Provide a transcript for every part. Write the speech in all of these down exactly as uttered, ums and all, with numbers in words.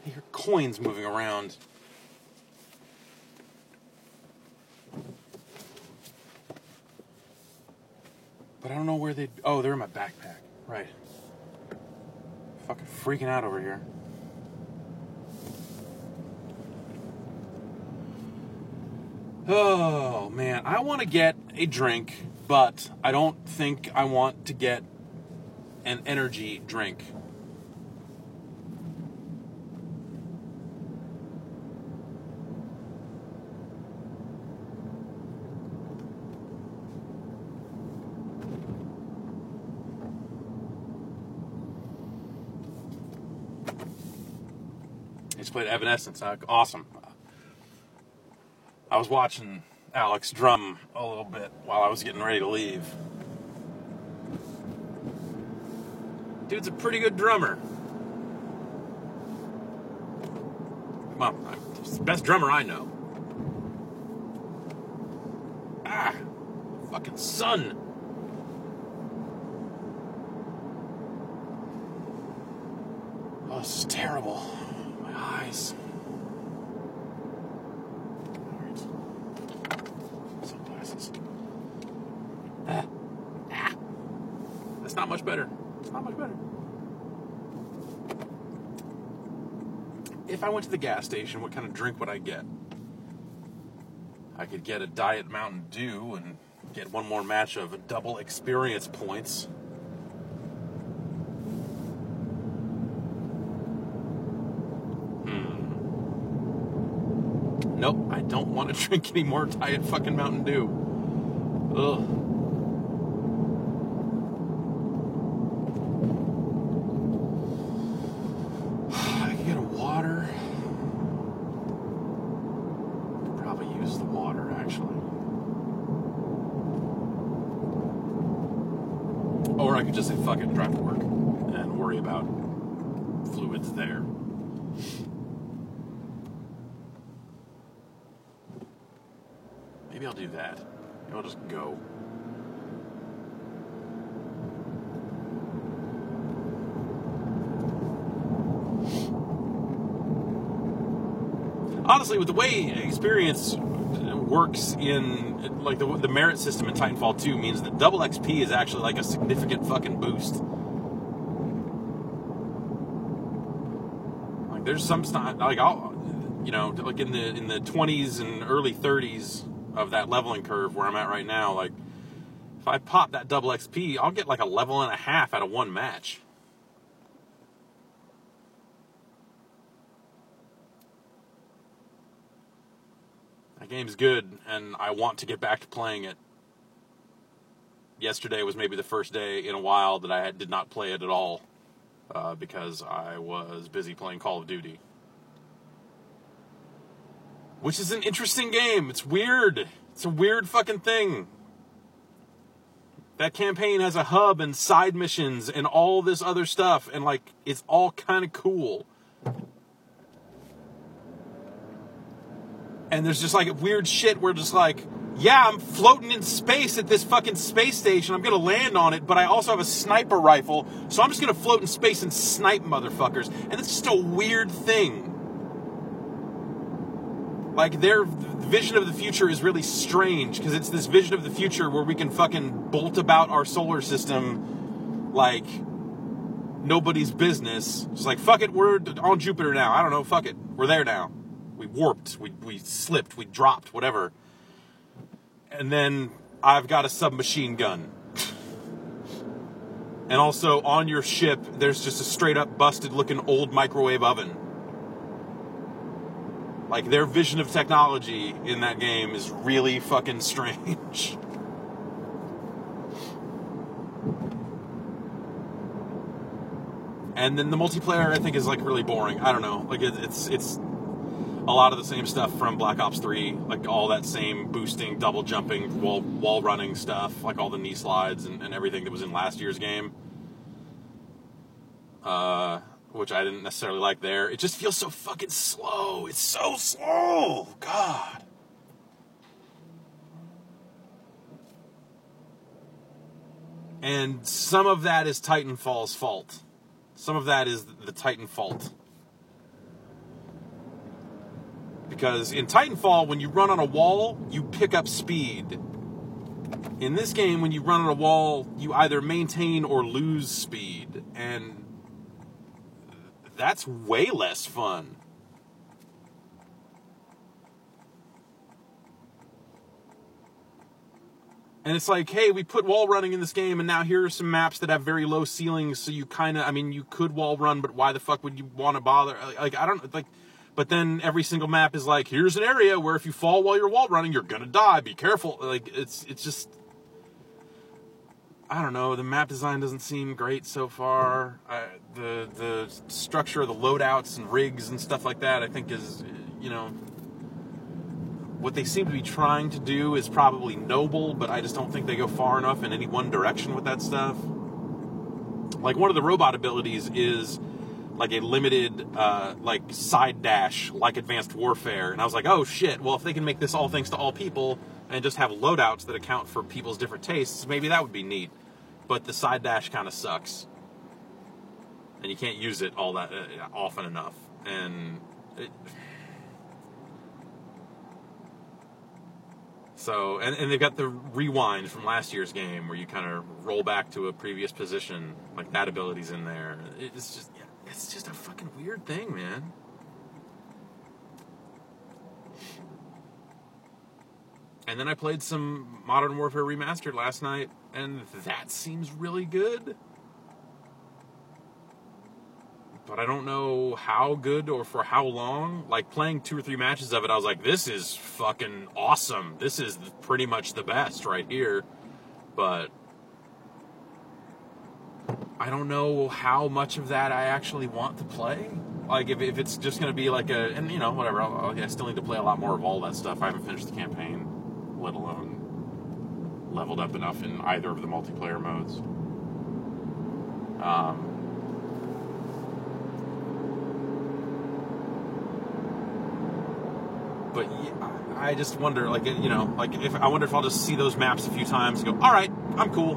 I hear coins moving around. But I don't know where they'd... Oh, they're in my backpack. Right. Fucking freaking out over here. Oh, man. I want to get a drink, but I don't think I want to get an energy drink. I just played Evanescence. Awesome. I was watching Alex drum a little bit while I was getting ready to leave. Dude's a pretty good drummer. Well, he's the best drummer I know. Ah, fucking sun. Oh, this is terrible. My eyes. Alright. Sunglasses. Ah. Ah. That's not much better. It's not much better. If I went to the gas station, what kind of drink would I get? I could get a Diet Mountain Dew and get one more match of double experience points. Hmm. Nope, I don't want to drink any more Diet fucking Mountain Dew. Ugh. Or I could just say fuck it and drive to work and worry about fluids there. Maybe I'll do that. Maybe I'll just go. Honestly, with the way experience works in, like, the, the merit system in Titanfall two means that double X P is actually like a significant fucking boost. Like, there's some stuff, like, I'll, you know, like in the in the twenties and early thirties of that leveling curve where I'm at right now, like, if I pop that double X P, I'll get like a level and a half out of one match. The game's good, and I want to get back to playing it. Yesterday was maybe the first day in a while that I had, did not play it at all, uh, because I was busy playing Call of Duty. Which is an interesting game. It's weird. It's a weird fucking thing. That campaign has a hub and side missions and all this other stuff, and, like, it's all kind of cool. And there's just, like, weird shit where just, like, yeah, I'm floating in space at this fucking space station. I'm going to land on it, but I also have a sniper rifle, so I'm just going to float in space and snipe motherfuckers. And it's just a weird thing. Like, their vision of the future is really strange, because it's this vision of the future where we can fucking bolt about our solar system like nobody's business. It's like, fuck it, we're on Jupiter now. I don't know, fuck it. We're there now. We warped, we we slipped, we dropped, whatever. And then I've got a submachine gun. And also, on your ship, there's just a straight-up busted-looking old microwave oven. Like, their vision of technology in that game is really fucking strange. And then the multiplayer, I think, is, like, really boring. I don't know. Like, it, it's it's a lot of the same stuff from Black Ops three. Like, all that same boosting, double jumping, wall, wall running stuff. Like, all the knee slides and, and everything that was in last year's game. Uh... Which I didn't necessarily like there. It just feels so fucking slow. It's so slow. God. And some of that is Titanfall's fault. Some of that is the Titan fault. Because in Titanfall, when you run on a wall, you pick up speed. In this game, when you run on a wall, you either maintain or lose speed. And that's way less fun. And it's like, hey, we put wall running in this game, and now here are some maps that have very low ceilings, so you kind of, I mean, you could wall run, but why the fuck would you want to bother? Like, I don't, like, but then every single map is like, here's an area where if you fall while you're wall running, you're gonna die, be careful. Like, it's, it's just, I don't know, the map design doesn't seem great so far. I, the, the structure of the loadouts and rigs and stuff like that, I think is, you know, what they seem to be trying to do is probably noble, but I just don't think they go far enough in any one direction with that stuff. Like, one of the robot abilities is like a limited, uh, like, side dash, like Advanced Warfare. And I was like, oh shit, well, if they can make this all things to all people and just have loadouts that account for people's different tastes, maybe that would be neat. But the side dash kind of sucks. And you can't use it all that uh, often enough. And it... So, and, and they've got the rewind from last year's game where you kind of roll back to a previous position. Like, that ability's in there. It's just, yeah, it's just a fucking weird thing, man. And then I played some Modern Warfare Remastered last night, and that seems really good. But I don't know how good or for how long. Like, playing two or three matches of it, I was like, this is fucking awesome. This is pretty much the best right here. But I don't know how much of that I actually want to play. Like, if, if it's just going to be like a... And, you know, whatever. I'll, I still need to play a lot more of all that stuff. I haven't finished the campaign, let alone leveled up enough in either of the multiplayer modes. Um... But yeah, I just wonder, like, you know, like, if I wonder if I'll just see those maps a few times and go, all right, I'm cool.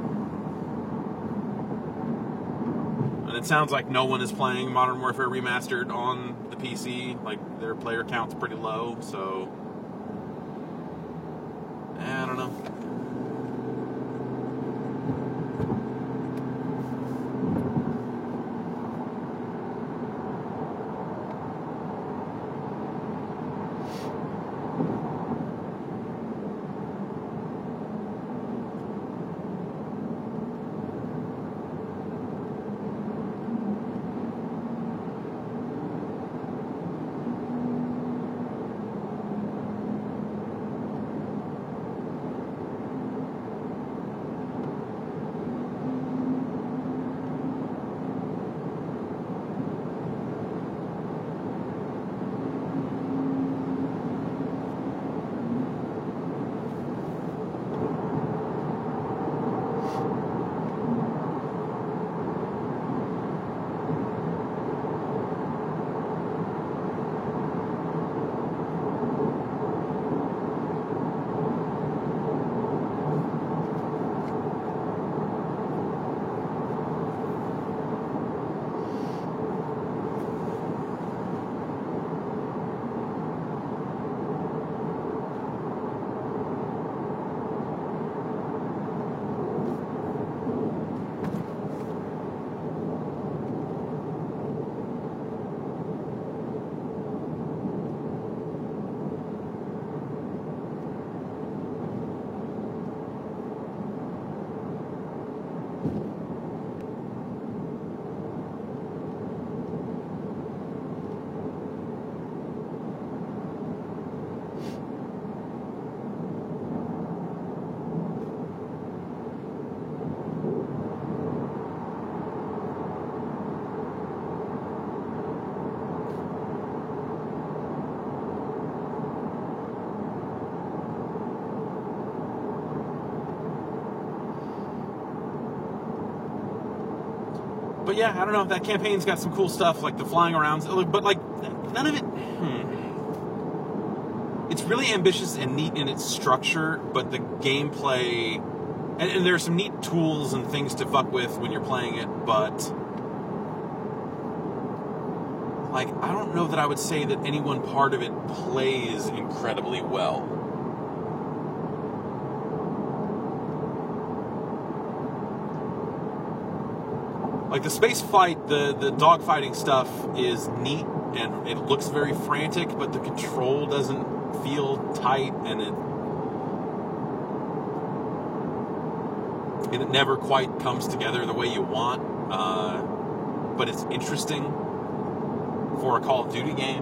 And it sounds like no one is playing Modern Warfare Remastered on the P C. Like, their player count's pretty low, so... I don't know. But yeah, I don't know. That campaign's got some cool stuff, like the flying around. But, like, none of it... Hmm. It's really ambitious and neat in its structure, but the gameplay... And, and there are some neat tools and things to fuck with when you're playing it, but... like, I don't know that I would say that any one part of it plays incredibly well. Like, the space fight, the, the dogfighting stuff is neat, and it looks very frantic, but the control doesn't feel tight, and it and it never quite comes together the way you want. Uh, but it's interesting for a Call of Duty game.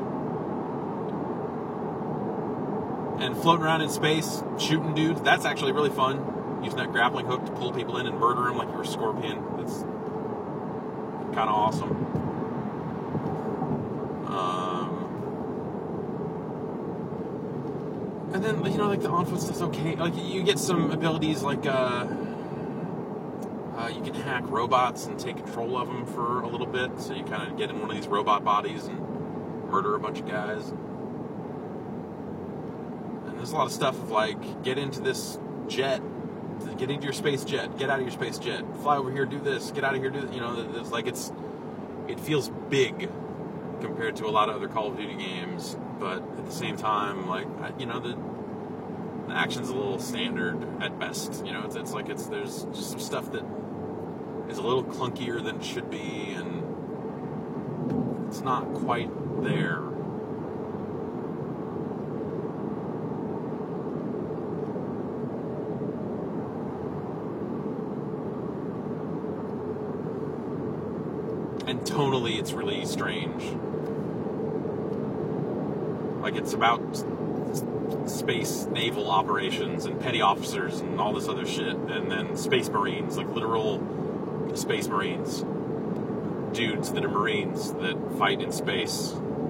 And floating around in space, shooting dudes, that's actually really fun. Using that grappling hook to pull people in and murder them like you were a scorpion. That's kind of awesome. Um, and then, you know, like the on-foot stuff's okay. Like, you get some abilities like, uh, uh, you can hack robots and take control of them for a little bit. So you kind of get in one of these robot bodies and murder a bunch of guys. And there's a lot of stuff of like, get into this jet. Get into your space jet. Get out of your space jet. Fly over here. Do this. Get out of here. Do this. You know, it's like it's. It feels big compared to a lot of other Call of Duty games, but at the same time, like, you know, the, the action's a little standard at best. You know, it's, it's like it's there's just some stuff that is a little clunkier than it should be, and it's not quite there. And tonally, it's really strange. Like, it's about space naval operations and petty officers and all this other shit. And then space marines, like literal space marines. Dudes that are marines that fight in space.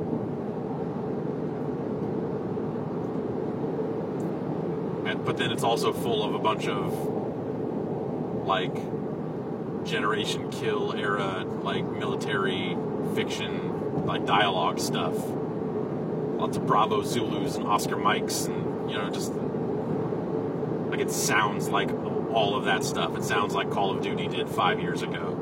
And, but then it's also full of a bunch of, like, Generation Kill era, like, military fiction, like, dialogue stuff. Lots of Bravo Zulus and Oscar Mikes, and, you know, just, like, it sounds like all of that stuff. It sounds like Call of Duty did five years ago.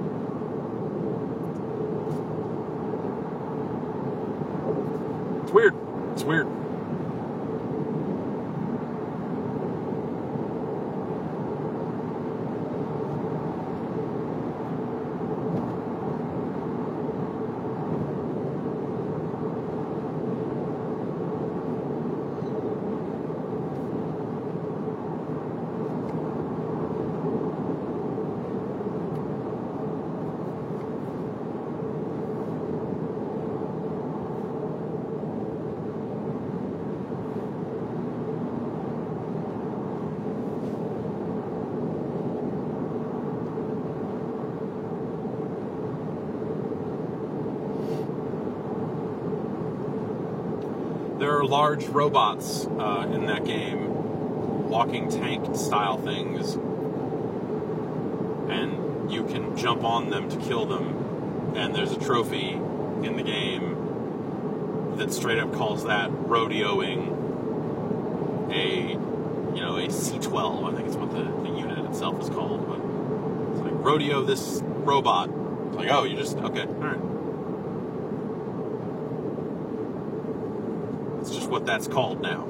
It's weird. It's weird. There are large robots uh, in that game, walking tank style things, and you can jump on them to kill them, and there's a trophy in the game that straight up calls that rodeoing a, you know, a C twelve, I think it's what the, the unit itself is called, but it's like, rodeo this robot. It's like, oh, you just, okay, alright. It's just what that's called now.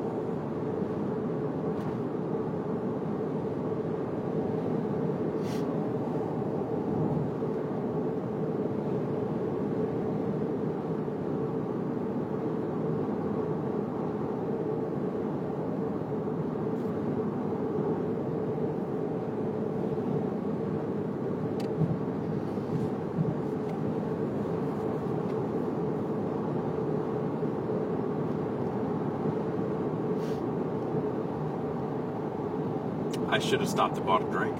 I should have stopped and bought a drink.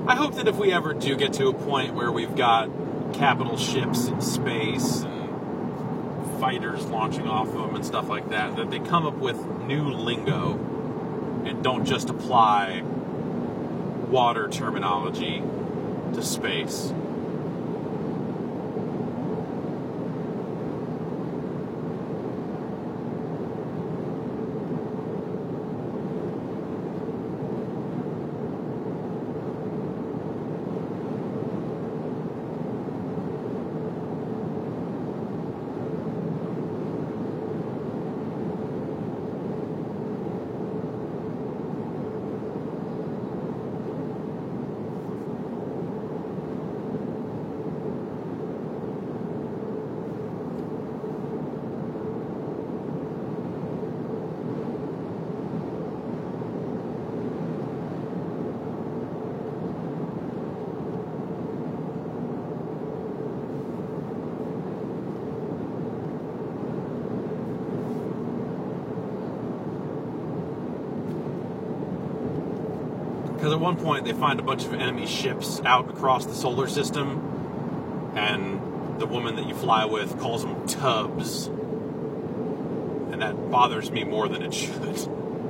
I hope that if we ever do get to a point where we've got capital ships in space and fighters launching off of them and stuff like that, that they come up with new lingo and don't just apply water terminology to space. Because at one point they find a bunch of enemy ships out across the solar system, and the woman that you fly with calls them tubs. And that bothers me more than it should.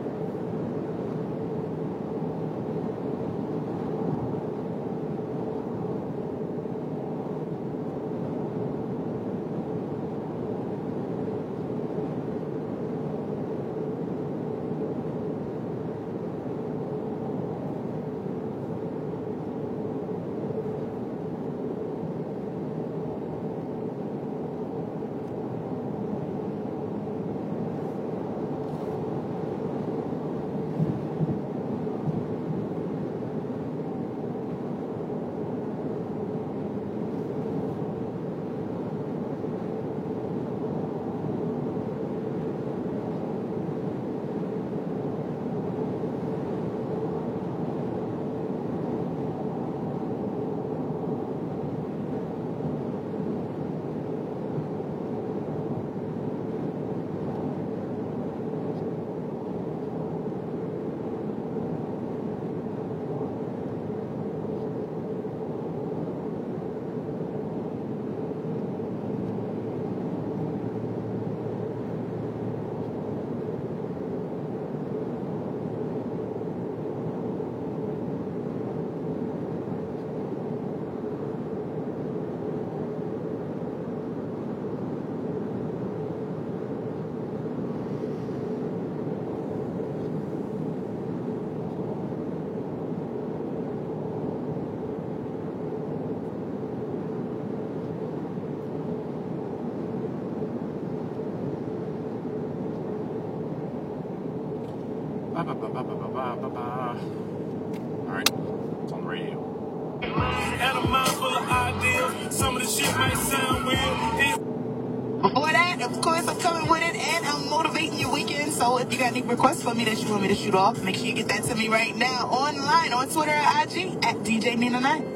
Alright, it's on the radio. And a mind full of ideas. Some of the shit might sound weird. Before that, of course, I'm coming with it, and I'm motivating your weekend. So if you got any requests for me that you want me to shoot off, make sure you get that to me right now online on Twitter or I G at D J Nina nine.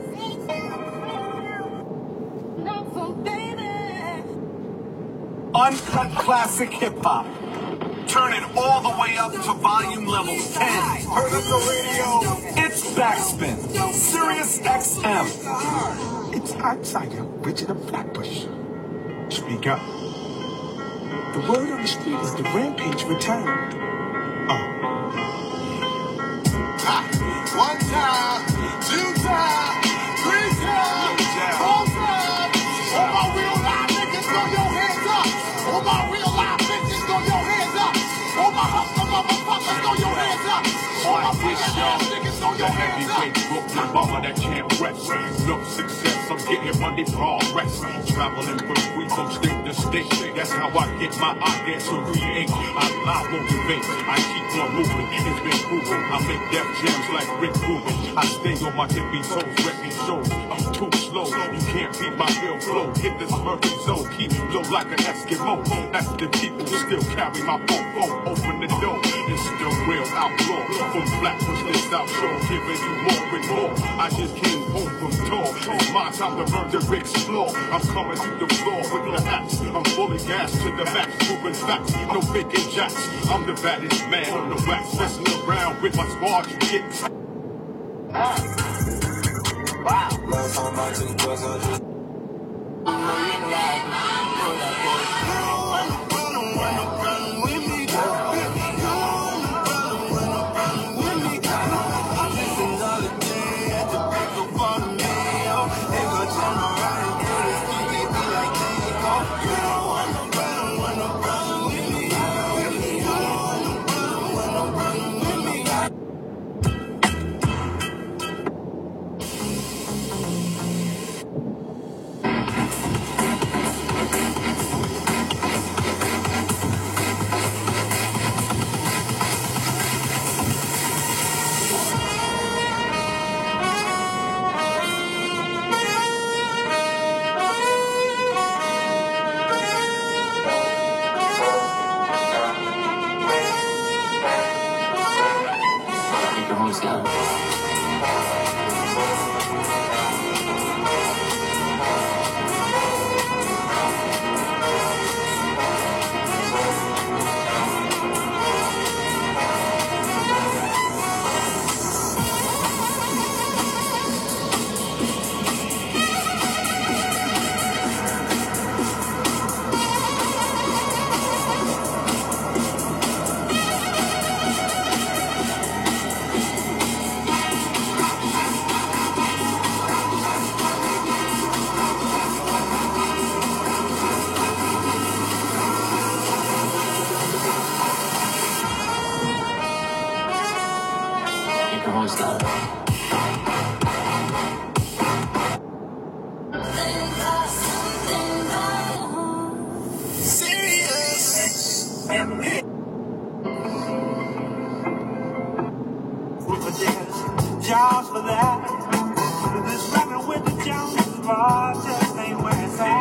Uncut classic hip hop. Turn it all the way up to volume level ten. Heard of the radio? It's Backspin. Sirius X M. It's outsider Richard of Flatbush. Speak up. The word on the street is the Rampage returned. Oh. Ah, one time, two times, three times, four times. All my real live niggas, throw your hands up. All my real live bitches, throw your hands up. All my hustler motherfuckers, throw your hands up. All my bitch ass niggas, throw your hands up. Brooklyn bomber that can't rest. No success, I'm getting money progress. Traveling from free from state to state. That's how I get my ideas to create. I lie, motivate. I keep on moving. It's been proven. I make death jams like Rick Rubin. I stay on my tippy toes, wrecking shows. I'm too slow. You can't beat my real flow. Hit this murky zone. Keep low like an Eskimo. That's the people who still carry my phone. Open the door. It's the real outlaw. From Flatbush to South Shore, giving you more and more. I just came home from tour. It's my time to learn to explore. I'm coming through the floor with the axe. I'm fully gas to the max, proving facts. No faking jacks. I'm the baddest man on the wax. Messing around with my squad, you get. Wow. Last time I took drugs, I just. Jobs for that. This rapping with the Joneses, boy, just ain't where it's at.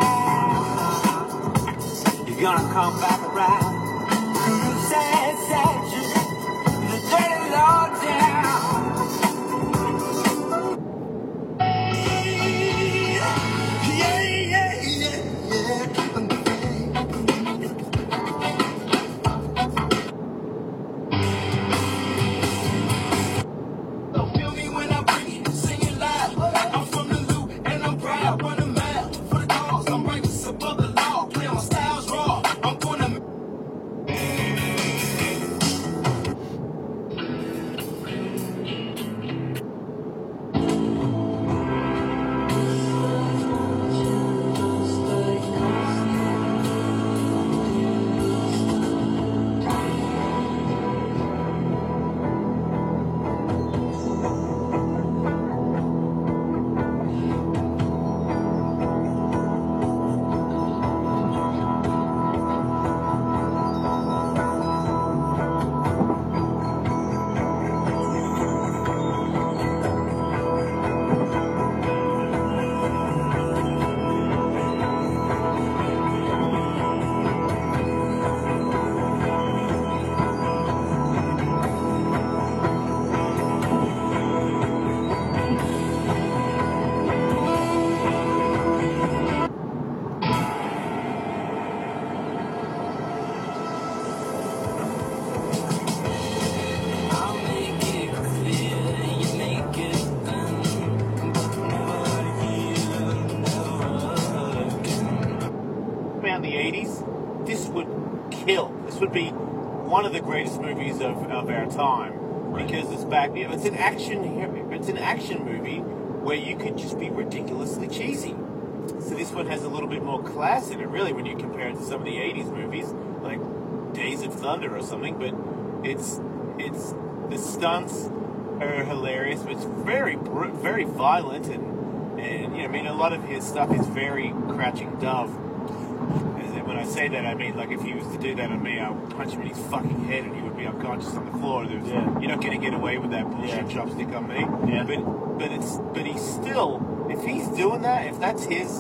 You're gonna come back around. Sad, sad, just the dirty low down. Yeah, yeah, yeah, yeah. This would be one of the greatest movies of, of our time, because it's back. You know, it's an action. It's an action movie where you could just be ridiculously cheesy. So this one has a little bit more class in it, really, when you compare it to some of the eighties movies, like Days of Thunder or something. But it's it's the stunts are hilarious, but it's very very violent, and and you know, I mean, a lot of his stuff is very Crouching Dove. When I say that, I mean, like, if he was to do that on me, I would punch him in his fucking head and he would be unconscious on the floor. There's, yeah. You're not going to get away with that bullshit yeah. chopstick on me. Yeah. But but it's but he's still, if he's doing that, if that's his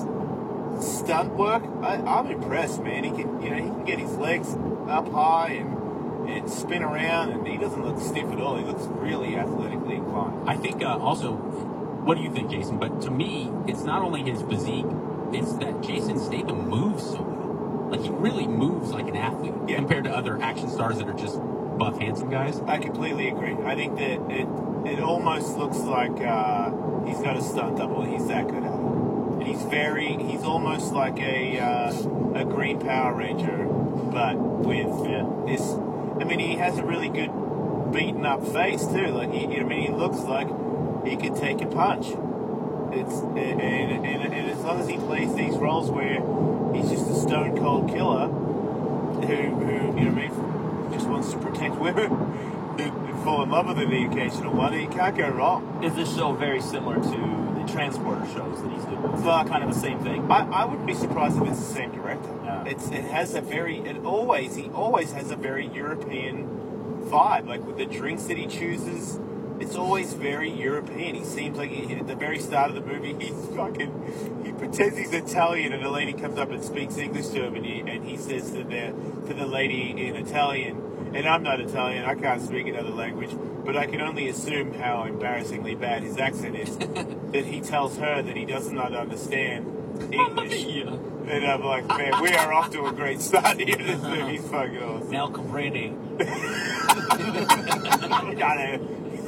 stunt work, I, I'm impressed, man. He can, you know, he can get his legs up high and and spin around, and he doesn't look stiff at all. He looks really athletically inclined. I think uh, also, what do you think, Jason? But to me, it's not only his physique, it's that Jason Statham moves so well. Like, he really moves like an athlete yeah. compared to other action stars that are just buff, handsome guys. I completely agree. I think that it, it almost looks like uh, he's got a stunt double. He's that good at it. And he's very, he's almost like a uh, a Green Power Ranger, but with Yeah. this. I mean, he has a really good beaten up face too. Like he, I mean, he looks like he could take a punch. It's and, and, and, and as long as he plays these roles where he's just a stone cold killer who, who you know, what I mean, just wants to protect women and fall in love with them the occasional one, he can't go wrong. Is this show very similar to the Transporter shows that he's doing? Is Fuck. it kind of the same thing? I, I wouldn't be surprised if it's the same director. Yeah. It's it has a very it always he always has a very European vibe. Like with the drinks that he chooses, it's always very European. He seems like he, at the very start of the movie, he's fucking he pretends he's Italian, and a lady comes up and speaks English to him, and he and he says to the to the lady in Italian, and I'm not Italian, I can't speak another language, but I can only assume how embarrassingly bad his accent is. That he tells her that he does not understand English. Yeah. And I'm like, man, we are off to a great start here. This movie's fucking awesome. Now comprende. Got it.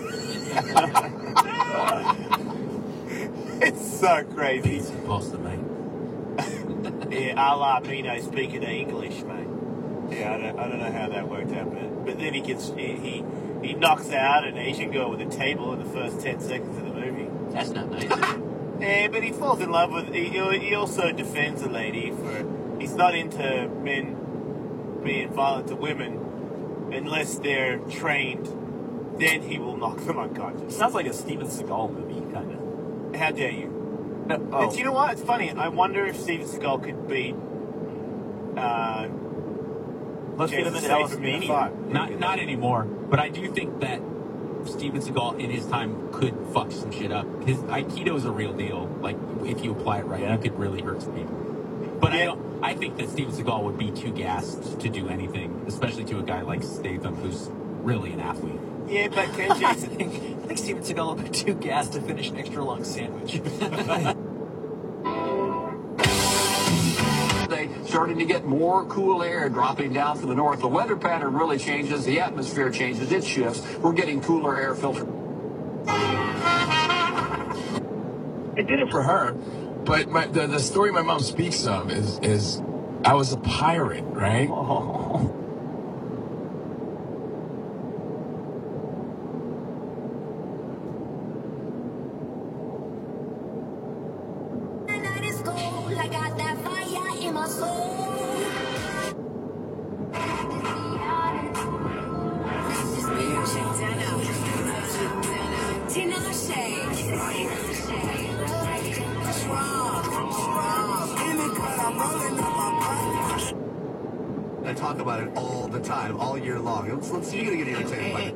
It's so crazy. He's supposed to make. Yeah, a la Pino speaking English, mate. Yeah, I don't, I don't know how that worked out, but but then he gets he, he he knocks out an Asian girl with a table in the first ten seconds of the movie. That's not nice. Yeah, but he falls in love with. He, he also defends a lady for. He's not into men being violent to women unless they're trained. Then he will knock them unconscious. Sounds like a Steven Seagal movie, kind of. How dare you? Oh. It's, you know what? It's funny. I wonder if Steven Seagal could beat. Uh, Let's get him Jason in Hell Statham in a Mania. fight. Not not anymore. But I do think that Steven Seagal in his time could fuck some shit up. His Aikido is a real deal. Like if you apply it right, Yeah. you could really hurt some people. But I Yeah. don't. I think that Steven Seagal would be too gassed to do anything, especially to a guy like Statham, who's really an athlete. Yeah, but can I Jason? think, I think Steven Seagal would be too gassed to finish an extra long sandwich. They starting to get more cool air dropping down from the north. The weather pattern really changes. The atmosphere changes. It shifts. We're getting cooler air filter. I did it for her, but my, the, the story my mom speaks of is, is I was a pirate, right? Oh. I talk about it all the time, all year long. Let's, let's, you're gonna get irritated by it.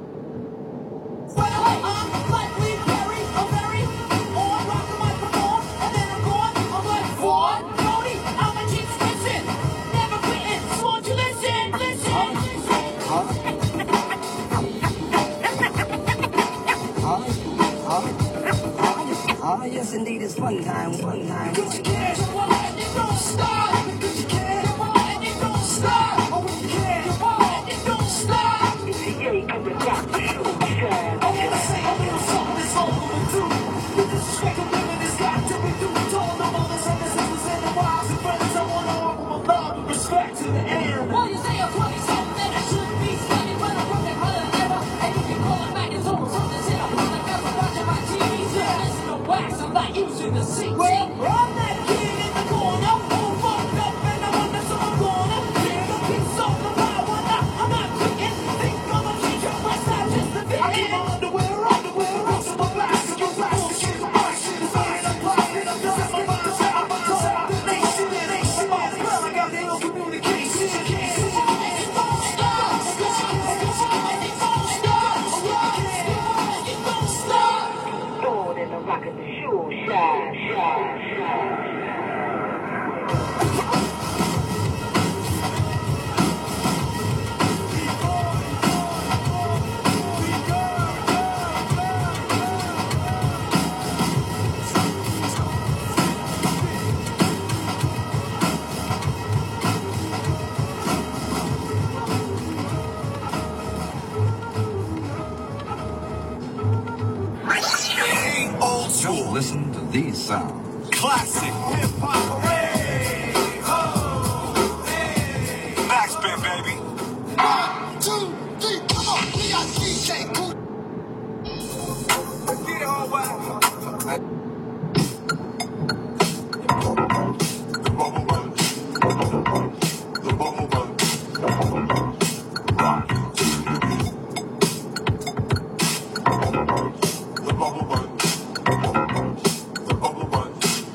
Ah, yes, indeed, it's fun time, fun time. ain't old school. Just listen to these sounds. Classic hip hop. Hey, oh, hey. Max Band, baby. One, two, three, come on. We got D J Cool. Let's get it all wild. The bubble bun. The bubble bun. Rock to the beat. The bubble bun. The bubble bun.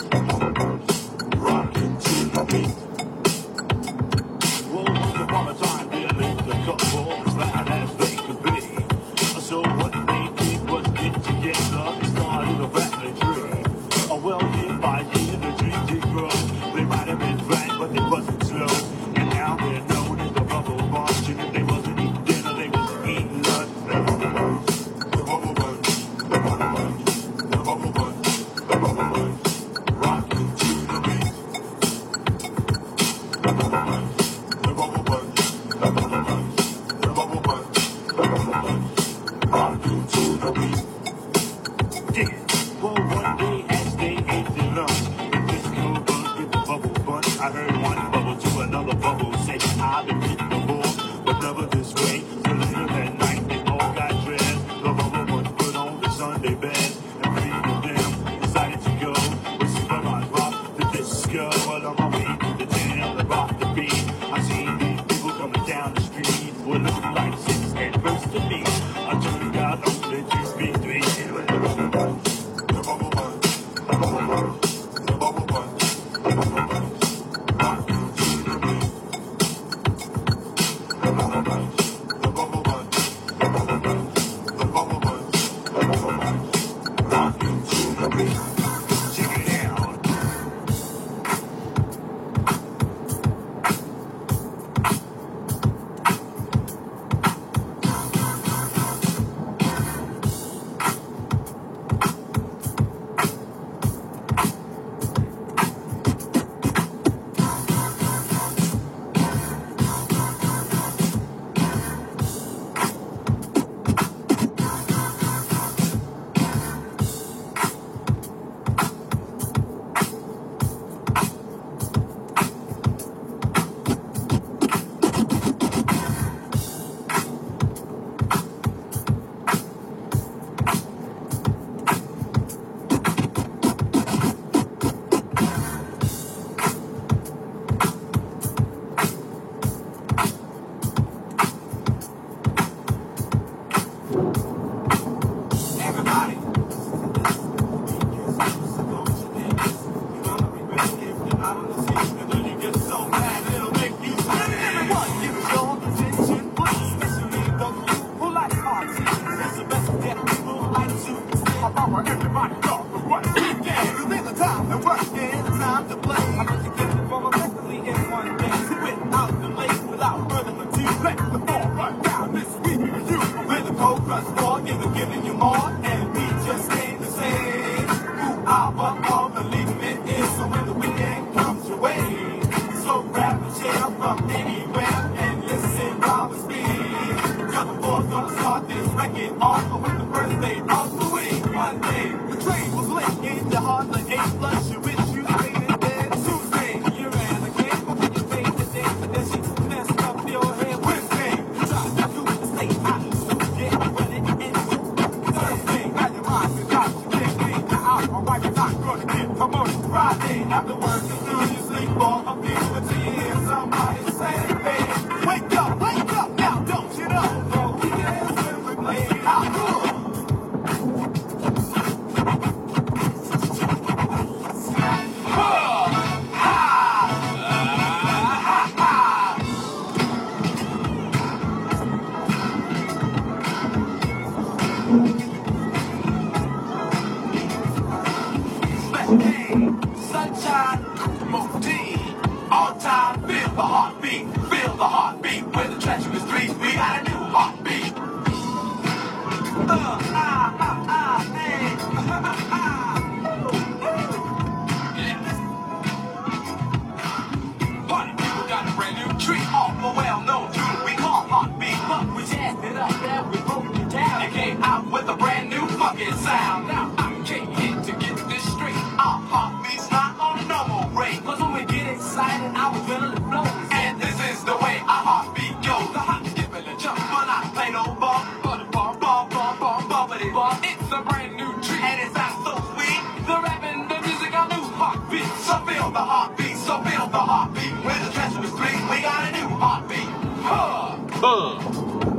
Rock to the beat. Well, once upon a time, there lived a couple as bad as they could be. So what they did was get together and started a family tree. Oh, well, year by year, the tree did grow. They might have been fat, but they wasn't slow. And now they're known as the Bubble Bunch. And if they wasn't eating dinner, they was eating lunch. The bubble bun. The bubble bun. The bubble bun. The bubble bun. Rock to the beat. The bubble bun. The bubble bun. The bubble bun. The bubble bun. The bubble bun. Rock to the beat. Yeah. Well, one day as they ate their lunch, in this cool bun with the Bubble Bunch, I heard one bubble to another bubble say, I've been hit before, but never this way. So later that night, they all got dressed. The Bubble Bunch put on the Sunday best, and three of them decided to go with Super Rock rock the disco. Well, on my way to the jam, the rock the beat, I seen these people coming down the street, were looking like six at first to me. I turned out on the juice be three. The bubble bun. The bubble bun. The bubble bun. The bubble bun. The bubble bun. Rock to the beat. The bubble bun. The bubble bun. The bubble bun. The bubble bun. The bubble bun. Rock to the beat. Check it out. Everybody. Everybody talk for what? Yeah, you live the time and work, yeah, it's time to play. I put together for effectively in one day. So without delay, without further ado, let the ball run down this week with you. With the cold rush ball, give it, giving you more, and we just ain't the same. Who our all believement is, so when the weekend comes your way, so grab a chair from anywhere and listen while we speak. Couple boys gonna start this record off with the first day of the week. One day, the train was late in the heart of eight plus you wish you stayed in bed. Tuesday, you ran again, but when you paid the day, but then she messed up your head. Wednesday, you tried to do the state hot, so get ready in Thursday, got your mind to talk, you can't make the out, or why you're not gonna get promoted. Friday, after work, you do you sleep for a few until you hear somebody say, hey, wake up, wake up, now don't you know, the weekend's when we play it out good. Sunshine, Moody, all time, feel the heartbeat, feel the heartbeat. With the treacherous streets, we got a new heartbeat. Uh, ah, ah, ah, hey, ah, ah, yeah. Party people got a brand new treat off a well-known tune we call Heartbeat. But we jazzed it up and we broke it down and came out with a brand new fucking sound. heartbeat. With the treacherous three, we got a new heartbeat. Huh. Huh.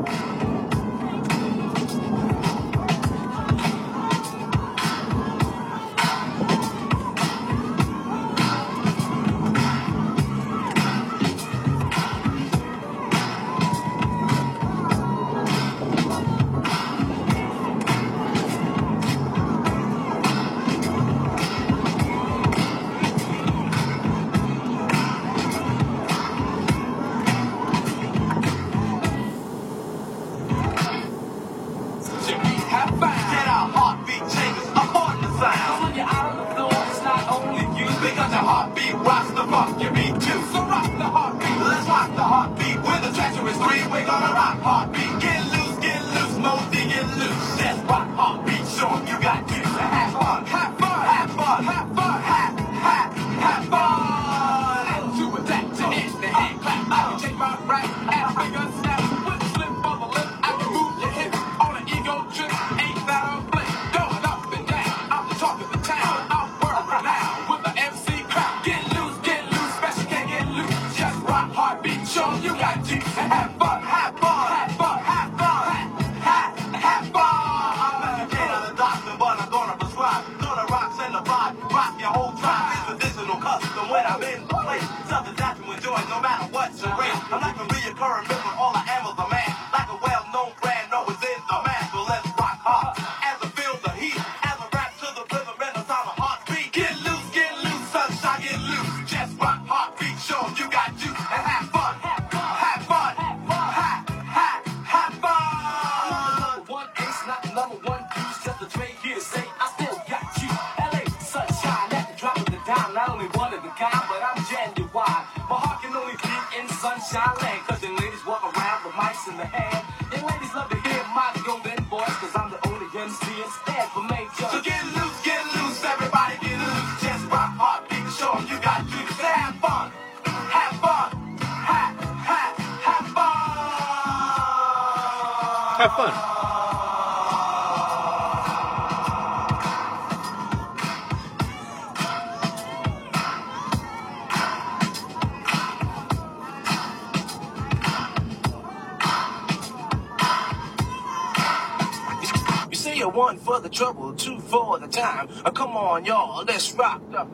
Have fun. You say you're one for the trouble, two for the time. Uh, come on, y'all, let's rock up.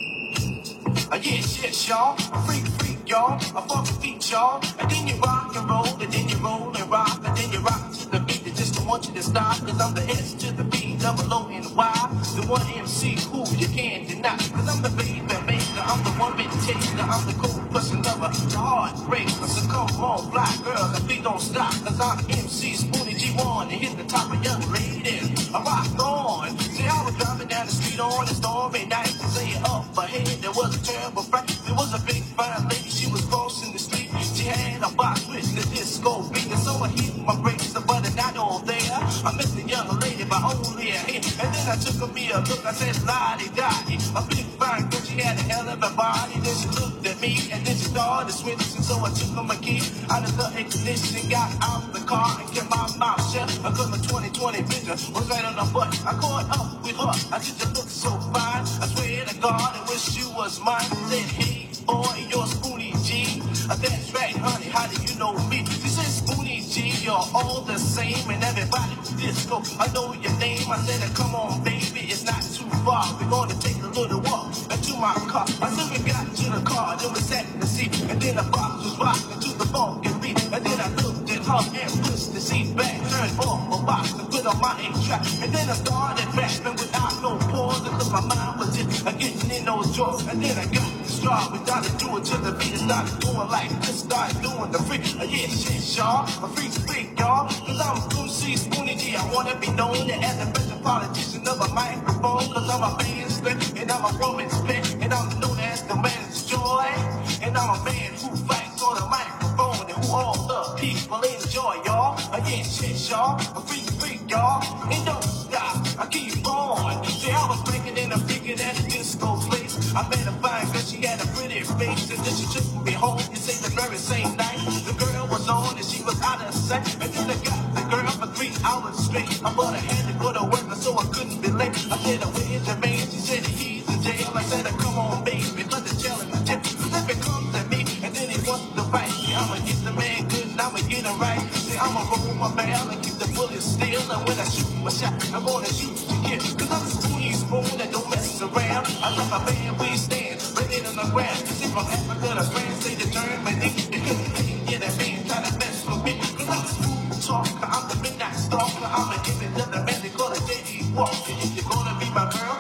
Uh, yes, yes, y'all. A freak, freak, y'all. A funky beat, y'all. And then you rock and roll, and then you roll and rock, and then you rock to the beat. That just don't want you to stop, cause I'm the S to the B, double O and Y. The one M C who you can't deny. Cause I'm the baby maker, I'm the one bit taker, I'm the cool person lover, the heartbreaker. So come on, fly girl, and please don't stop. Cause I'm M C Spoonie G one, and hit the top of young ladies. I rock on. See, I was driving down the street on a stormy night. Say up ahead, there was a terrible fright. There was a big fine lady, she was crossing the street. She had a box with the disco beat, and so I hit my brakes, but not all there. I met the young lady by only a hit, and then I took a me a look. I said, "Lottie-dottie," a big fine girl, she had a hell of a body. Then she looked at me, and then she started switching. So I took my key out of the ignition, got out the car, and kept my mouth shut. I cause my twenty twenty vision was right on the butt. I caught up with her. I said, "You look so fine. I swear to God, I wish you was mine." I said, "Hey, boy, you're Spoonie G." I said, "That's right, honey. How do you know me?" She said, "Spoonie G, you're all the same, and everybody disco. I know your name." I said, "Come on, baby, it's not too far. We're going to take a little walk to my car." I said, we got to the car, then we sat in the seat, and then the box was rocking to the funk and beat. And then I looked at her and pushed the seat back, turned off my box and put on my eight track. And then I started rapping without no pause, because my mind was just getting in those drawers. And then I got the straw, we started doing to the beat, and started doing like this, started doing the freak. Uh, yeah, shit, y'all, a freak, freak, y'all. Cause I'm M C Spoonie G, I wanna be known as the best politician of a microphone. Cause I'm a man split, and I'm a woman split, and I'm known as the man's joy. And I'm a man who fights on the microphone, and who all the people enjoy, y'all. Uh, yeah, shit, y'all, a freak, freak, y'all. And don't stop, I keep on. See, I was breaking in a freaking at a disco place. I met a fine girl, she had a pretty face, and then she took me home. You say the very same night, the girl was on, and she was out of sight. And then I got the girl for three hours straight. I bought a hand to go to work, so I couldn't be late. I said, "Where's your man?" She said, "He's in jail." I said, "Come on, baby, let the jail in the tip. Let me come killer when I shoot my shot. I'm gonna shoot you again. Cause I'm a spoony spoon that don't mess around. I love my man where he stand, ready on the ground. See from Africa to France, they determined me. Yeah, that man try to mess with me. Cause I'm a smooth talker, I'm the midnight stalker. I'm a giving another man, they call it J D Walker. If you're gonna be my girl,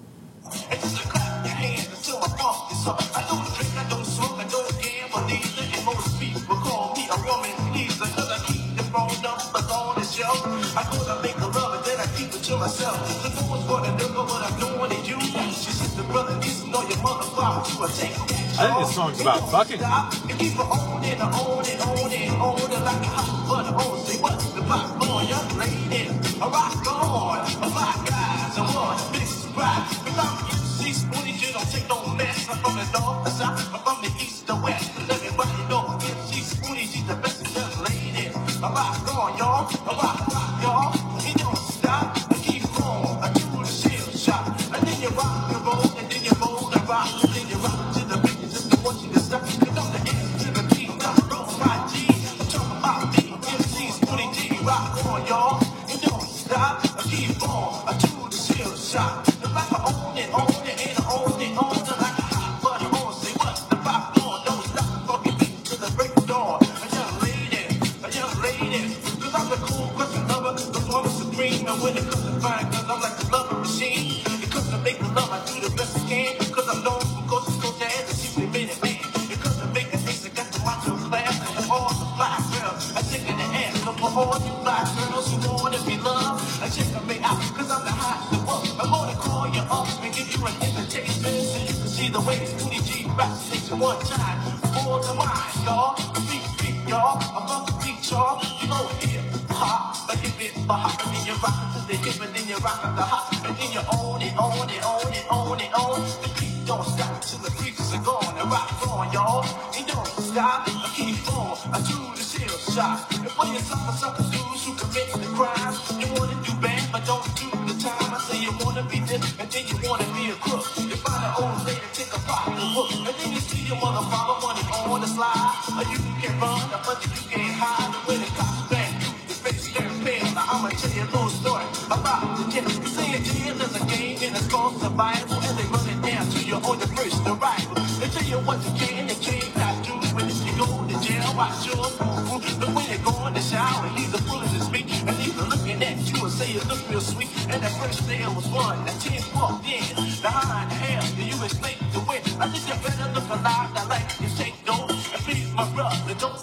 and just to clap your hands until my funk is up. I don't drink, I don't smoke, I don't gamble either. And most people call me a woman pleaser. Cause I keep the phone numbers on the shelf. I go to make a love and then I keep it to myself. The no one's gonna know what I'm doing to you. She says the brother needs to know your mother father. You a take that. I think this song's about fucking. And keep it on and on and on and on and like a hot butter on. Say what's the pop on, young lady? A rock on, a rock guys, I want a big surprise. If I'm M C Spoonie, you don't take no mess. I'm from the north, the south, I'm from the east, the west. Everybody know M C Spoonie, she's the best young lady. A rock on, y'all, a rock, rock, y'all. You don't stop, I keep on, I do the shell shot. And then you rock and roll, and then you roll and rock, and then you rock to the beat, just to want you to stop. You know the S to the P, double roll my G. I'm talking about me, M C Spoonie G, rock on, y'all. You don't stop, I keep on, I do the shell shot. The rock on it, on it, and on it, on it, like a hot butter on. Say what's the pop on? Don't stop the fucking beat to the break of dawn. A young lady, a young lady, cause I'm the cool question lover, the one with supreme. And when it comes to fine, cause I'm like the lover machine. It comes to make love, I do the best I can. Cause I'm known for coast to coast and the secret minute man. It comes to make a taste, I got the macho class. And all the fly girls, I take in the ass. So for all you fly girls who wanna be loved, I check me out, cause I'm the hot, the one. I'm gonna call you up and give you an invitation so you can see the way Spoonie G raps. Takes you one time for the mind, y'all. Beat, beat, y'all. I'm up to beat, y'all. You go here, hop, but hip it, but hop, and then you rock to the hip, and then you rock at the hop, and then you own it, own it, own it, own it, own it. The beat don't stop till the freaks are gone. And rock on, y'all. It don't stop, I keep on. I do the shell shot. And when you suffer, sucker dudes who commit the crime, you wanna do bad, but don't do the time. I say you wanna be this, and then you wanna be a crook. You find an old lady, take a pop and hook, and then you see your mother father money on the slide. Or you can run, but you can't hide. When the cops bang you, your face turn pale. Now I'ma tell you a little story about the kid. You say a jail is a game and it's called survival, and they run it down to you on your first arrival. They tell you what you can and can't not do. When if you go to jail, watch your move. But when you go in the shower, he's a bullet to speak, and he's looking at you and say you look real sweet. And the first day was one, the ten walked in. Behind the hell, do you expect to win? I think you better look alive, I like you take no. And please, my brother, don't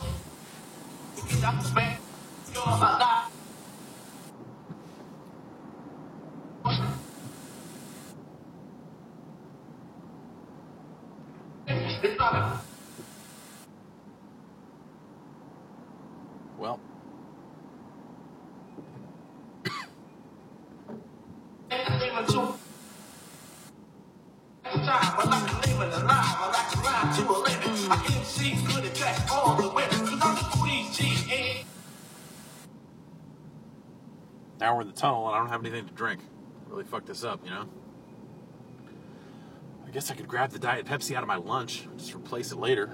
get out the bed. You're alive. It's not a Well, now we're in the tunnel and I don't have anything to drink. Really fucked this up, you know? I guess I could grab the Diet Pepsi out of my lunch, just replace it later.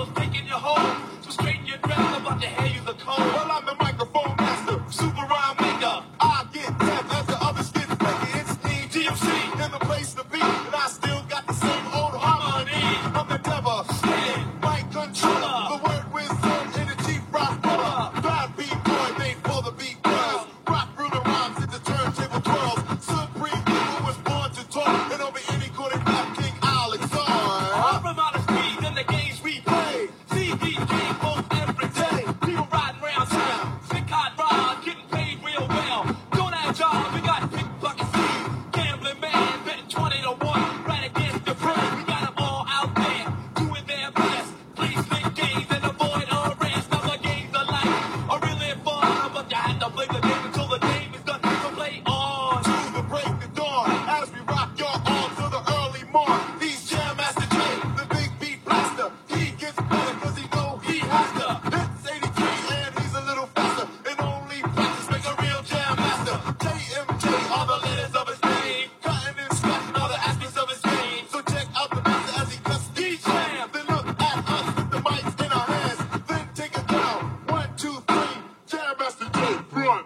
girls taking you home. So straighten your dress, I'm about to hand you the code. Well, I'm the microphone master, super rhyme maker. I get deaf as the others get bigger. It's me, D M C, in the place to be. And I still got the same old harmony. I'm the devil, stand, mic controller, the word wizard, and the chief rock roller. Bad beat boy, made for the beat girls. Rock ruler rhymes at the turntable twirls. Supreme people was born to talk, and over any corner rap king I'll exalt. I'm from outer speed in the games we play. C D game both every day. People riding around town, sick hot rod, getting paid real well. Don't have jobs, we got big bucket fees. Gambling man, betting twenty to one, right against the press. We got them all out there, doing their best. Play slick games and avoid arrest. Now the games of life are really fun, but you have to play the game until the game is done. So play on to the break of dawn, as we rock your arm to the early morn. These Jam Master J, the big beat blaster, he gets better cause he know he has to. It's eighty-three and he's a little faster, and only practice make a real Jam Master. J M J are the letters of his name, cutting and slutting are the aspects of his game. So check out the master as he cuts each jam. Then look at us with the mics in our hands, then take it down. One, two, three, Jam Master J, front.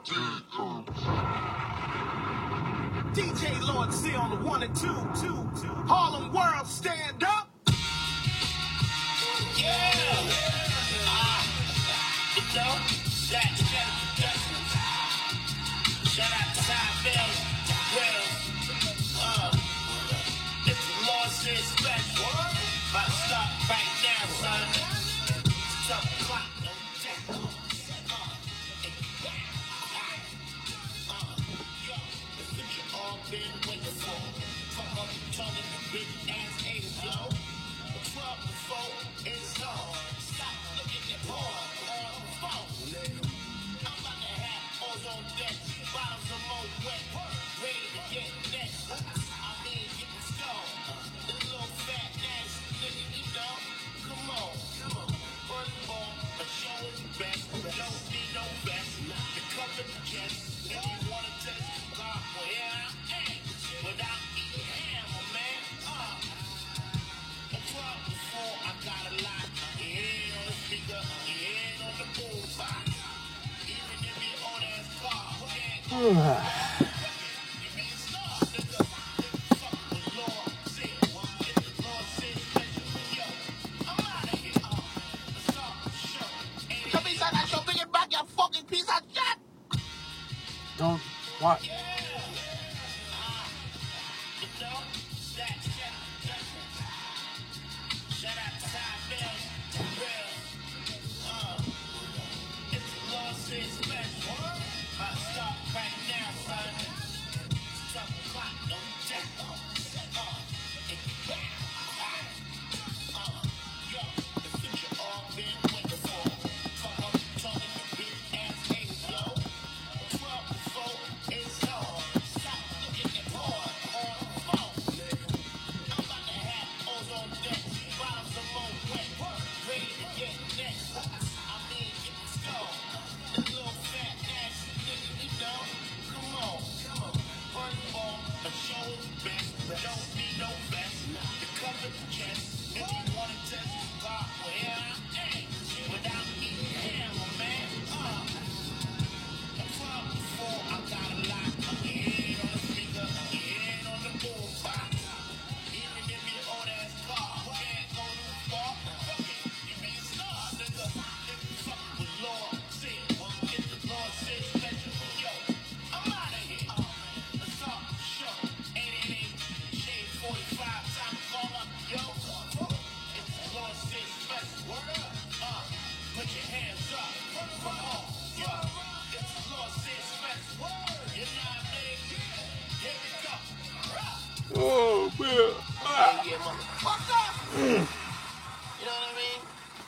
D J Lord C on the one and two, two, two. Harlem World, stand up. Yeah. Ah, you know, that, that, that. Shout out to Ty Bells. Well, uh, if the Lord says special, about to start right now, son. Tough clock, no death. Uh, all been waiting for. Fuck up the tongue and the big ass haters, yo. twelve to four is on. Stop looking at porn on the phone. I'm about to have ozone deck, bottles of more wet, ready to get next. I mean, get the skull. This little fat nasty nigga, you know. Come on, come on. First of all, a show is best. Don't need no best. To cover the chest. If you wanna test God, well, yeah, I am. Without eating hammer, man. Uh, a twelve to four, I got a lot. Your head on the speaker, your head on the boom box. Even if you own that car, can't go. You be a star, nigga. Fuck the Lord said. If the Lord said special, yo, I'm out of here. Uh, let's start the show. Come inside that show, bring it back, you fucking piece of shit. Don't what? Shout out to Ty Bells. Well, uh, if the Lord says special, I'll start right now, son. Stop the clock, no death. Uh, uh, uh, yo, the future all been waiting for. Fuck up the tongue and the big ass haters, yo. twelve to four is on. Stop looking at porn on the phone. I'm about to have ozone deck, bottles of more wet, ready to get next. I mean, get the skull. This little fat nasty nigga, you know. Come on, come on. First of all, a show is best. Don't need no vest to cover the chest. If you wanna test God, well, here I am. Without eating hammer, man. Uh, twelve to four, I got a lot. Your head on the speaker, your head on the boom box. Even if you own that car, can't go too far. Fuck it, you be a star, nigga. If you fuck with Lord said, if the Lord said special, yo, I'm out of here. Uh, let's start the show. eight eight eight, shade forty-five, time to call up, yo. If the Lord said special, word up. Uh, put your hands up. Come on, yo. If the Lord said special, you're not ready. Here we go. Oh man. Ah. Yeah, motherfucker. You know what I mean?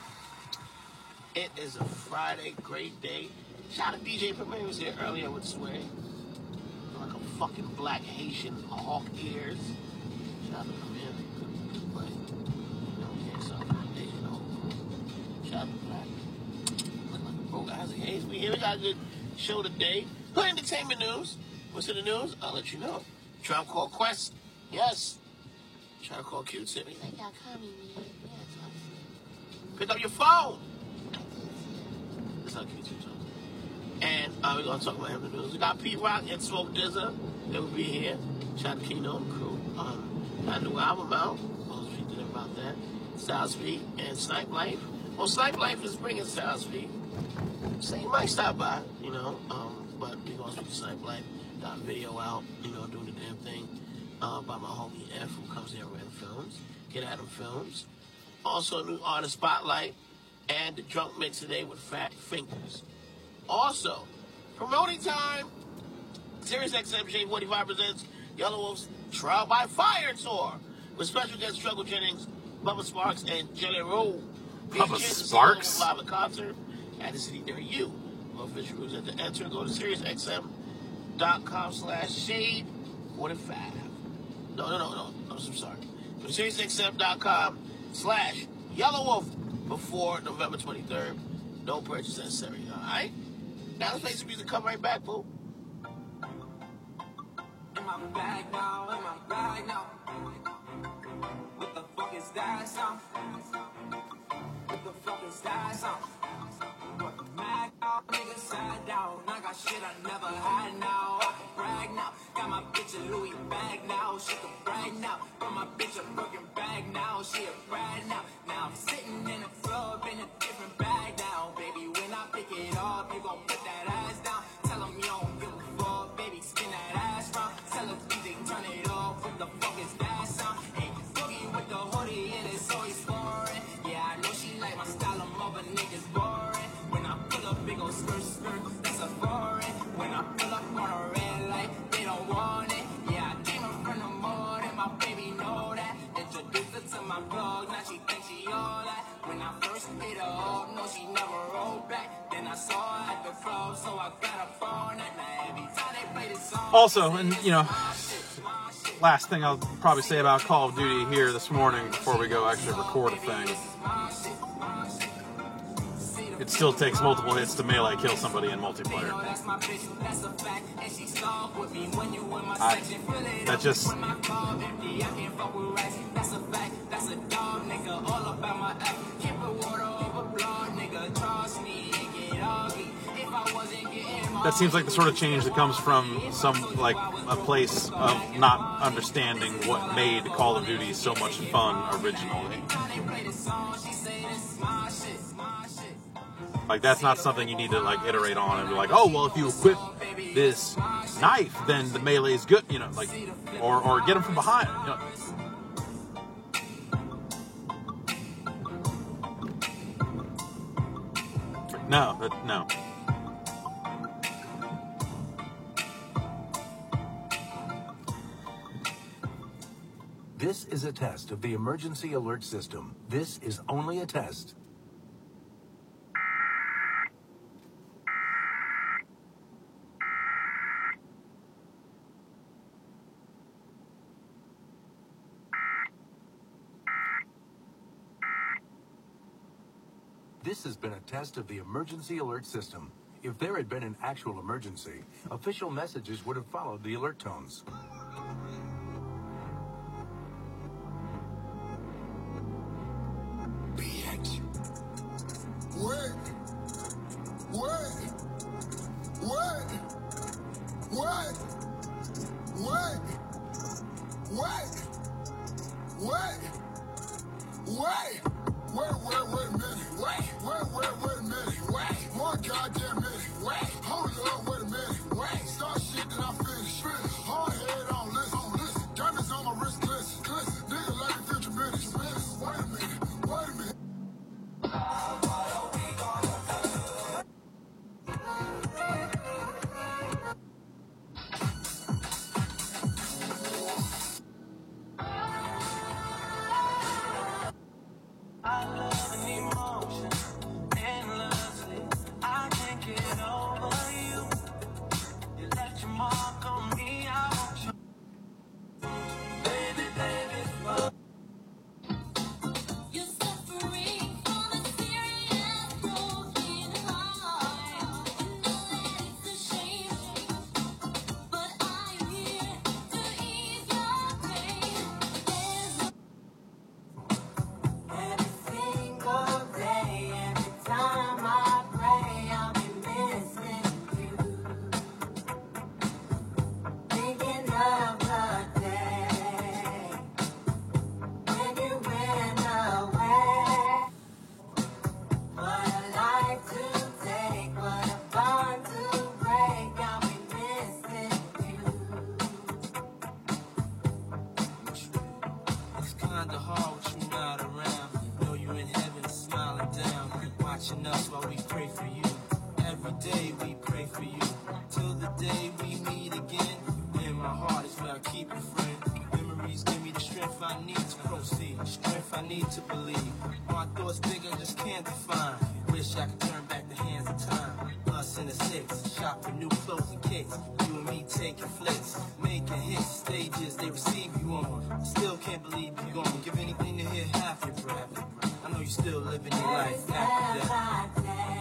It is a Friday, great day. Shout out to D J Premier was here earlier with Sway. Like a fucking black Haitian hawk ears. Shout out to Premier. But, you know, yeah, so Haitian hawk. Shout out to black. Look like a broke Isaac Hayes. We here, we got a good show today. Hood Entertainment News. What's in the news? I'll let you know. Tribe Called Quest. Yes. Try to call cute Sydney. Like y'all call me, man. Yeah, Pick up your phone. That's how kids talk. And uh, we're going to talk about him in the news. We got Pete Rock and Smoke D Z A. They will be here. Shout out to Kino and crew. Um, got a new album out. Most people did about that. Styles P and Snipe Life. Well, Snipe Life is bringing Styles P. So you might stop by, you know. Um, but we're going to speak to Snipe Life. Got a video out, you know, doing the damn thing uh, by my homie F, who comes here around Films. Get Adam Films. Also, new artist Spotlight. And the drunk mix today with Fat Fingers. Also, promoting time. Sirius X M J forty-five presents Yellow Wolf's Trial by Fire Tour with special guests Struggle Jennings, Bubba Sparks, and Jelly Roll. Bubba Sparks? Live a concert at the city near you. For official rules at the enter, go to Sirius X M dot com slash shade forty-five. No, no, no, no. I'm so sorry. Go to Sirius X M dot com slash Yellow Wolf before November twenty-third. No purchase necessary, all right? Now let's play some music. Come right back, boo. In my bag now, in my bag now. What the fuck is that sound? What the fuck is that sound? Mag out, nigga side down. I got shit I never had now. I can brag now. Got my bitch a Louis bag now. She can brag now. But my bitch a broken bag now. She a brag now. Now I'm sitting in the club in a different bag now. Baby, when I pick it up, you gon' put that ass down. Tell them you don't give a fuck. Baby, spin that ass round. Tell them D J turn it off. What the fuck is that sound? Hey, boogie with the hoodie and it's always scoring. Yeah, I know she like my style. I'm over niggas boring. When I pull up big ol' skirt skirt, that's a foreign. When I pull up on a red light, they don't want it. Yeah, I came up from the mud and my baby know that. Introduced her to my plug, now she thinks she all that. When I first hit her up, no, she never rolled back. Then I saw her at the club, so I got her phone. And now every time they play this song. Also, and you know, last thing I'll probably say about Call of Duty here this morning before we go actually record a thing. It still takes multiple hits to melee kill somebody in multiplayer. I, that just... That seems like the sort of change that comes from some, like, a place of not understanding what made Call of Duty so much fun originally. Like, that's not something you need to, like, iterate on and be like, oh, well, if you equip this knife, then the melee is good, you know, like, or, or get them from behind, you know. No, that, no. This is a test of the emergency alert system. This is only a test. This has been a test of the emergency alert system. If there had been an actual emergency, official messages would have followed the alert tones. Bitch. What? What? What? What? What? What? What? Wait! Wait, wait, wait a minute. Wait, wait, wait, wait a minute. Wait, one goddamn minute. Wait, hold up, wait a minute. Wait, start shit that I finish. Finish. Hard head on, listen, on, listen. Diamonds on my wrist, glisten, glisten. Nigga like a future minutes. Wait a minute, wait a minute. Everything watching us while we pray for you. Every day we pray for you. Till the day we meet again. In my heart is where I keep you, friend. Memories give me the strength I need to proceed. Strength I need to believe. My thoughts big, I just can't define. Wish I could turn back the hands of time. Us in the six, shop for new clothes and kicks. You and me taking flicks, making hits, stages they receive you on. Still can't believe you gone. Give anything to hear half your breath. I know you still living your life after death.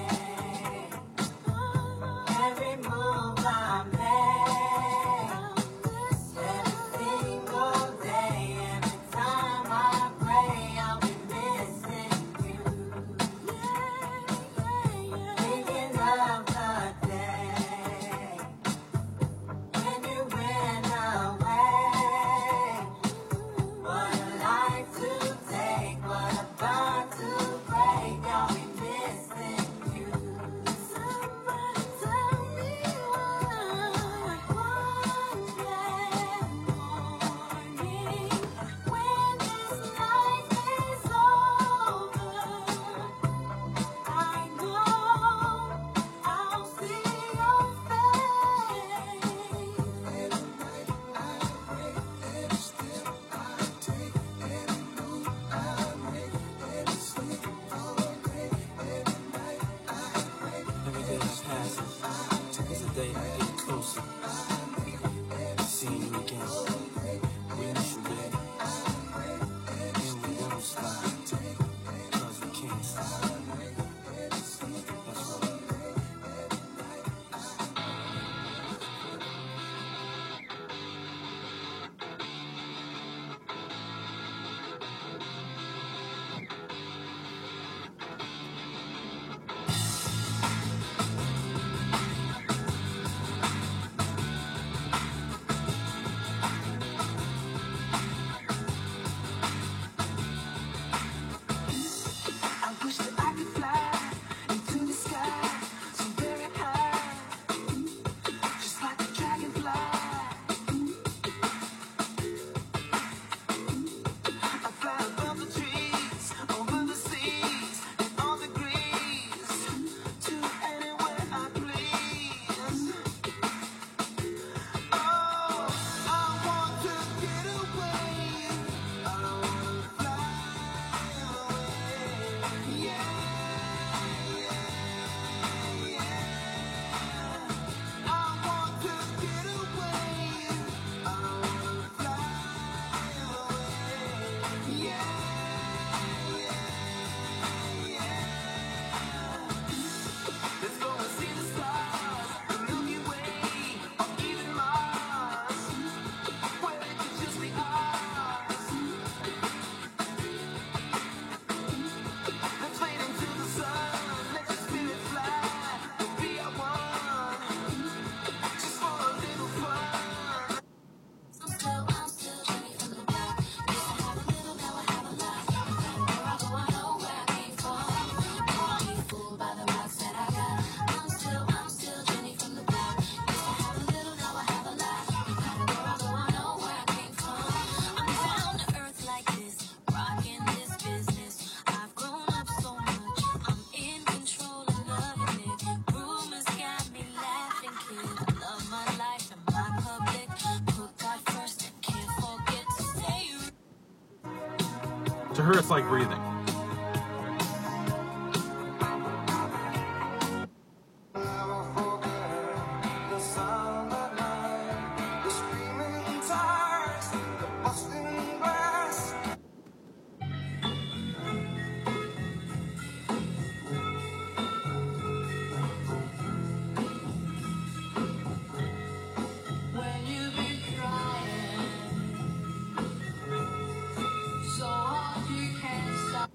Every move I make, every single day, every time I pray, I'll be missing you. Thinking of the day when you went away. What a life to take, what a bond to break, I'll be missing you. Somebody tell me why. One day morning, when this life is over, I know I'll see your face. Every night I pray, every step I take, every move I make, every sleep I pray, every night I pray. Every day that passes is a day I get closer. Seeing you again. We miss you, baby. And we won't stop. Cause we can't stop. That's right. I wish that I could fly into the sky, so very high, just like a dragonfly. I fly above the trees, over the seas, and all degrees, to anywhere I please. Oh, I want to get away. I want to fly away. Yeah. Let's go and see the stars, the Milky Way, or even Mars, where it could just be ours. Let's fade into the sun, let your spirit fly, we'll be at one, just for a little fun. I'm still, I'm still dreaming from the back. Used to have a little, now I have a lot. Where I go, I know where I came from. Don't be fooled by the rocks that I got. I'm still, I'm still dreaming from the back. Used to have a little, now I have a lot. Where I go, I know where I came from. I'm down to earth like this, rocking this business. I've grown up so much, I'm in control and loving it. Rumors got me laughing, kid. I love my life and my public. Put God first and can't forget to stay real. To her, it's like breathing. The summer night, the screaming tires, the busting glass. When you be crying so hard you can't stop.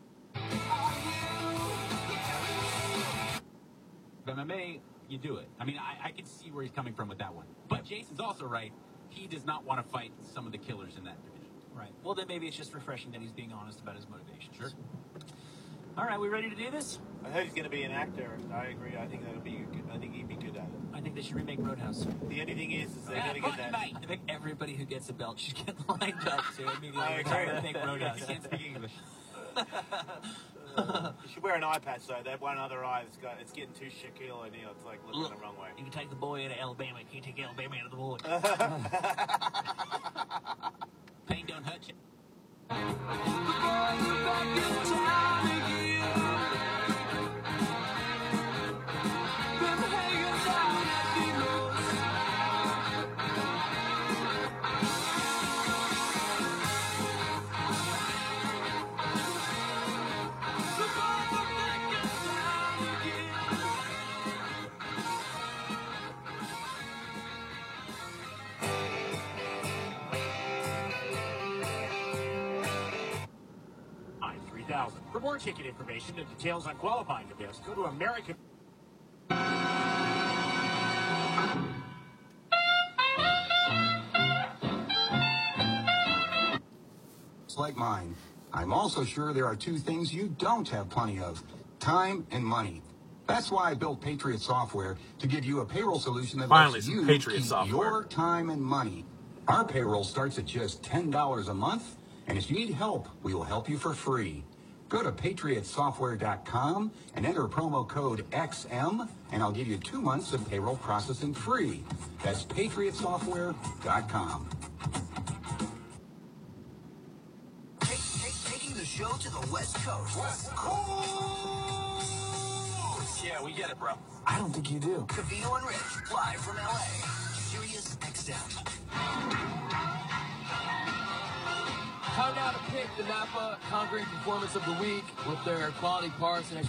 M M A, you do it. I mean, I, I can see where he's coming from with that one. But Jason's also right. He does not want to fight some of the killers in that division. Right. Well, then maybe it's just refreshing that he's being honest about his motivations. Sure. All right, we ready to do this? I heard he's going to be an actor. I agree. I think that'll be. Good. I think he'd be good at it. I think they should remake Roadhouse. The only thing is, is they're Yeah, going to get that. I think everybody who gets a belt should get lined up to immediately I agree. remake Roadhouse. He can't speak English. You should wear an eye patch though. That one other eye that's got it's getting too Shaquille O'Neal. It's like looking Look, the wrong way. You can take the boy out of Alabama. You can't take Alabama out of the boy. Pain don't hurt you. three thousand. For more ticket information and details on qualifying events, go to American. Like mine, I'm also sure there are two things you don't have plenty of: time and money. That's why I built Patriot Software, to give you a payroll solution that Finally, lets some you Patriot keep software. your time and money. Our payroll starts at just ten dollars a month, and if you need help, we will help you for free. Go to patriot software dot com and enter promo code X M, and I'll give you two months of payroll processing free. That's patriot software dot com. Take, take, taking the show to the West Coast. West Coast! Yeah, we get it, bro. I don't think you do. Cavino and Rich, live from L A. Sirius X M. Time now to pick the Napa Concrete Performance of the Week with their quality parts and.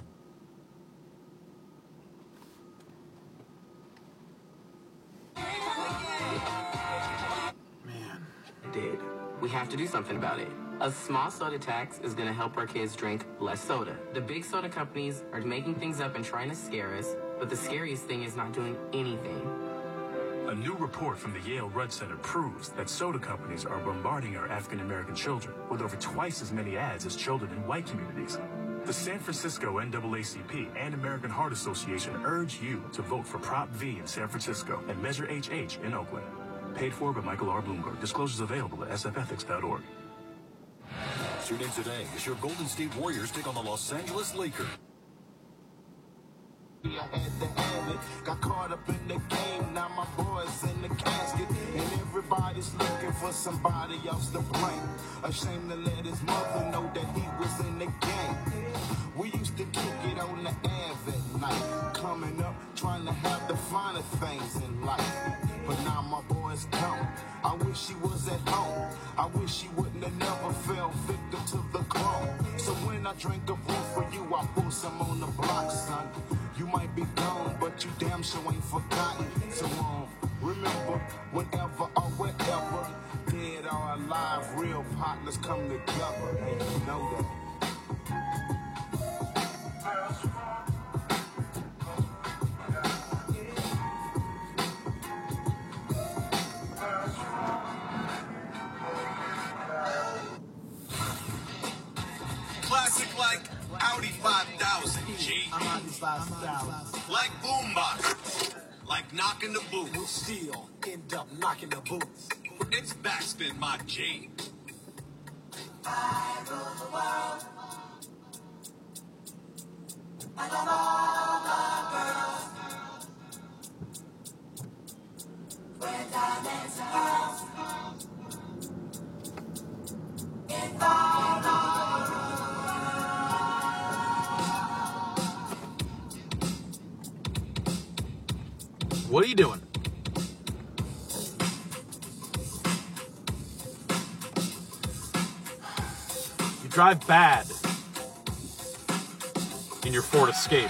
Did. We have to do something about it. A small soda tax is going to help our kids drink less soda. The big soda companies are making things up and trying to scare us, but the scariest thing is not doing anything. A new report from the Yale Rudd Center proves that soda companies are bombarding our African American children with over twice as many ads as children in white communities. The San Francisco N double A C P and American Heart Association urge you to vote for Prop V in San Francisco and Measure H H in Oakland. Paid for by Michael R. Bloomberg. Disclosures available at s f ethics dot org. Tune in today as your Golden State Warriors take on the Los Angeles Lakers. I had to have it. Got caught up in the game. Now my boy's in the casket, and everybody's looking for somebody else to blame. Ashamed to let his mother know that he was in the game. We used to kick it on the Ave at night, coming up trying to have the finer things in life. But now my boy's gone. I wish he was at home. I wish he wouldn't have never fell victim to the clone. So when I drink a brew for you, I pour some on the block, son. You might be gone, but you damn sure ain't forgotten. So um, remember, whenever or wherever, dead or alive, real partners come together. And you know that. Classic like Audi five thousand, G. Like boombox. Like knocking the boots. We'll still end up knocking the boots. It's backspin, my G. I rule the world. I got all the girls. Wear diamonds and pearls. If I What are you doing? You drive bad in your Ford Escape.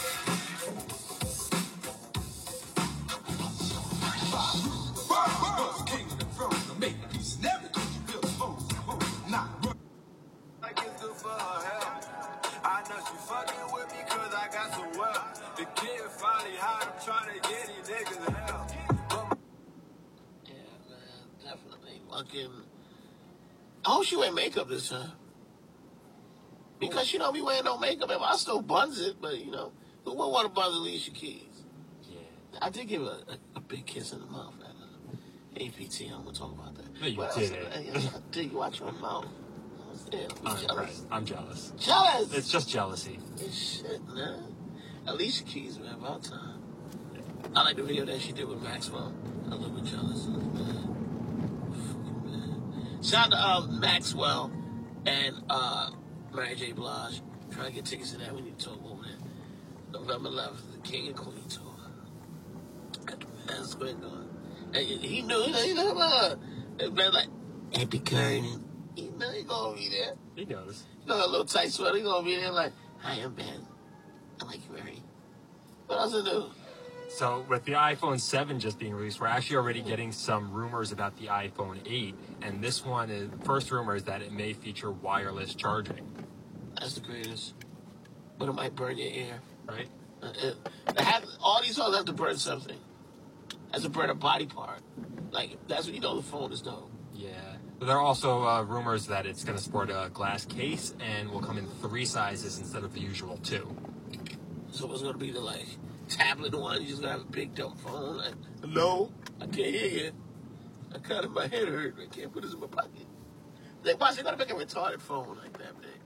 I know she fucking with me cause I got some wealth. The kid finally hot, I'm trying to get these niggas help. Yeah, man, definitely. Fucking. I hope she wear makeup this time. Because she don't be wearing no makeup. If I still buns it, but you know, who wouldn't want to buzz Alicia Keys? Yeah. I did give her a, a, a big kiss in the mouth at uh, A P T. I'm gonna talk about that. No, you What didn't. else? I, I did. You watch your mouth. jealous. Yeah, I'm I'm jealous. impressed. I'm jealous. Jealous. It's just jealousy. It's shit, man. Alicia Keys, man, about time. I like the video that she did with Maxwell. I love her jealous, man. Fucking man. Shout out to uh, Maxwell and uh, Mary J. Blige. Trying to get tickets to that. We need to talk over there. November eleventh, the King and Queen tour. At the Madison Square Garden. And he knew, you know, you know about it. Man, like, Epic Curtain. You know, he gonna be there. He knows. You know, a little tight sweater. He gonna be there like, hi, I'm Ben. I like you very. What else to do? So with the iPhone seven just being released, we're actually already getting some rumors about the iPhone eight. And this one, is, first rumor is that it may feature wireless charging. That's the greatest. But it might burn your ear. Right? Uh, it, it have, all these phones have to burn something. Has to burn a body part. Like, that's when you know the phone is dope. Yeah. But there are also uh, rumors that it's going to sport a glass case and will come in three sizes instead of the usual two. So it's going to be the, like, tablet one. You just going to have a big, dumb phone. Like, hello? I can't hear you. I kind of, my head hurt. I can't put this in my pocket. Like, why is they going to make a retarded phone like that big?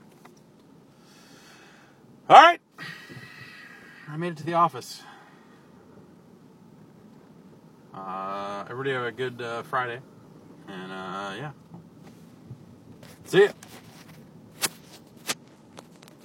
All right. I made it to the office. Uh, everybody have a good uh, Friday. And, uh, yeah. See ya.